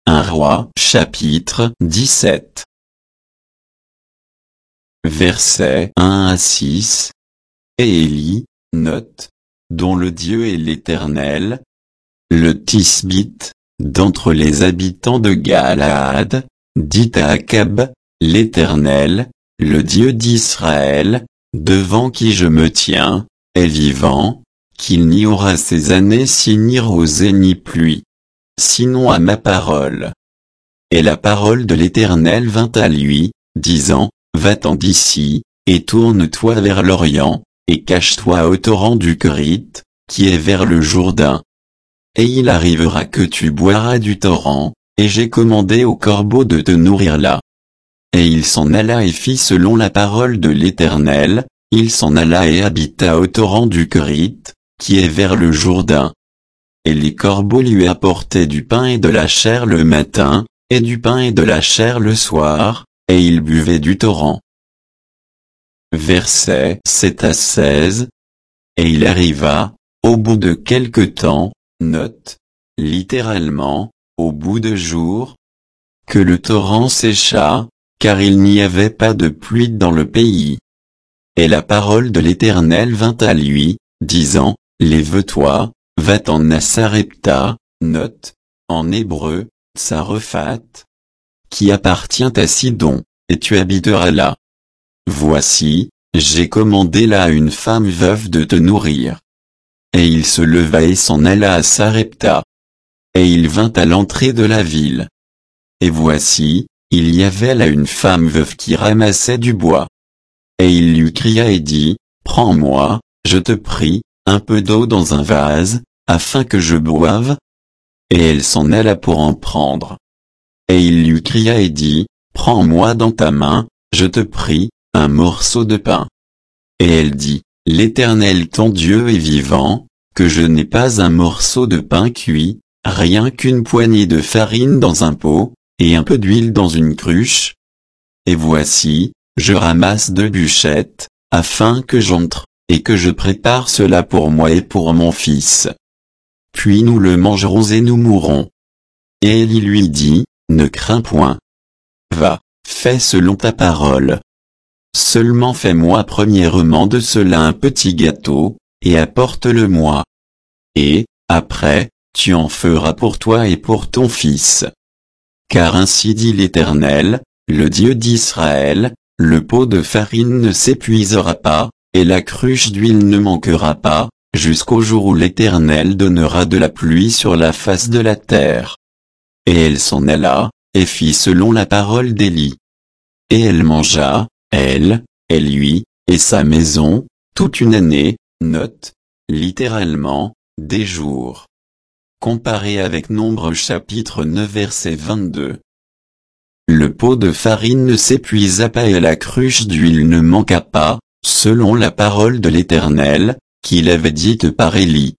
1 Roi chapitre 17. Versets 1 à 6. Et Élie, note, dont le Dieu est l'Éternel, le Tisbite, d'entre les habitants de Galaad, dit à Akab, l'Éternel, le Dieu d'Israël, devant qui je me tiens, est vivant, qu'il n'y aura ces années si ni rosée ni pluie, sinon à ma parole. Et la parole de l'Éternel vint à lui, disant, va-t'en d'ici, et tourne-toi vers l'Orient, et cache-toi au torrent du Quérite, qui est vers le Jourdain. Et il arrivera que tu boiras du torrent, et j'ai commandé au corbeau de te nourrir là. Et il s'en alla et fit selon la parole de l'Éternel, il s'en alla et habita au torrent du Quérite, qui est vers le Jourdain. Et les corbeaux lui apportaient du pain et de la chair le matin, et du pain et de la chair le soir, et il buvait du torrent. Versets 7 à 16. Et il arriva, au bout de quelque temps, note, littéralement, au bout de jours, que le torrent sécha, car il n'y avait pas de pluie dans le pays. Et la parole de l'Éternel vint à lui, disant, lève-toi, va-t'en à Sarepta, note, en hébreu, Tsarephat, qui appartient à Sidon, et tu habiteras là. Voici, j'ai commandé là à une femme veuve de te nourrir. Et il se leva et s'en alla à Sarepta. Et il vint à l'entrée de la ville. Et voici, il y avait là une femme veuve qui ramassait du bois. Et il lui cria et dit, prends-moi, je te prie, un peu d'eau dans un vase, afin que je boive. Et elle s'en alla pour en prendre. Et il lui cria et dit, prends-moi dans ta main, je te prie, un morceau de pain. Et elle dit, l'Éternel ton Dieu est vivant, que je n'ai pas un morceau de pain cuit, rien qu'une poignée de farine dans un pot, et un peu d'huile dans une cruche. Et voici, je ramasse 2 bûchettes, afin que j'entre, et que je prépare cela pour moi et pour mon fils. Puis nous le mangerons et nous mourrons. Et Élie lui dit, ne crains point. Va, fais selon ta parole. Seulement fais-moi premièrement de cela un petit gâteau, et apporte-le-moi. Et, après, tu en feras pour toi et pour ton fils. Car ainsi dit l'Éternel, le Dieu d'Israël, le pot de farine ne s'épuisera pas, et la cruche d'huile ne manquera pas, jusqu'au jour où l'Éternel donnera de la pluie sur la face de la terre. Et elle s'en alla, et fit selon la parole d'Élie. Et elle mangea, elle, et lui, et sa maison, toute une année, note, littéralement, des jours. Comparé avec Nombre chapitre 9 verset 22. Le pot de farine ne s'épuisa pas et la cruche d'huile ne manqua pas, selon la parole de l'Éternel, qu'il avait dite par Élie.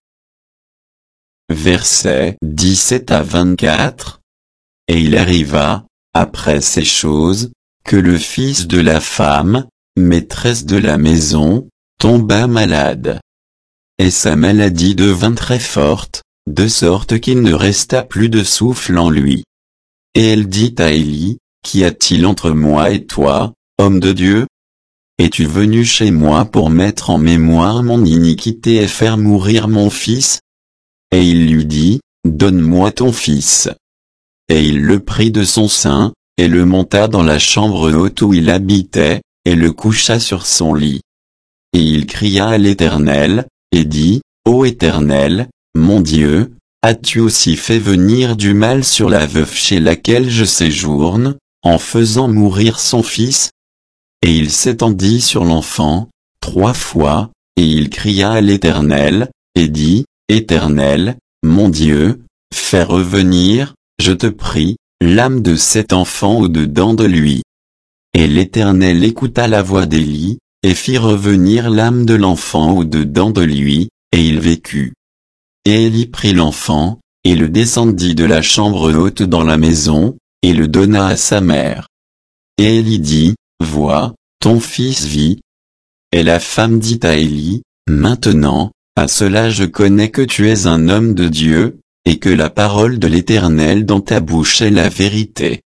Versets 17 à 24. Et il arriva, après ces choses, que le fils de la femme, maîtresse de la maison, tomba malade. Et sa maladie devint très forte, de sorte qu'il ne resta plus de souffle en lui. Et elle dit à Élie, qu'y a-t-il entre moi et toi, homme de Dieu? Es-tu venu chez moi pour mettre en mémoire mon iniquité et faire mourir mon fils? Et il lui dit, donne-moi ton fils. Et il le prit de son sein, et le monta dans la chambre haute où il habitait, et le coucha sur son lit. Et il cria à l'Éternel, et dit, ô Éternel, mon Dieu, as-tu aussi fait venir du mal sur la veuve chez laquelle je séjourne, en faisant mourir son fils? Et il s'étendit sur l'enfant, 3 fois, et il cria à l'Éternel, et dit, Éternel, mon Dieu, fais revenir, je te prie, l'âme de cet enfant au-dedans de lui. Et l'Éternel écouta la voix d'Élie, et fit revenir l'âme de l'enfant au-dedans de lui, et il vécut. Et Élie prit l'enfant, et le descendit de la chambre haute dans la maison, et le donna à sa mère. Et Élie dit, vois, ton fils vit. Et la femme dit à Élie, maintenant, à cela je connais que tu es un homme de Dieu, et que la parole de l'Éternel dans ta bouche est la vérité.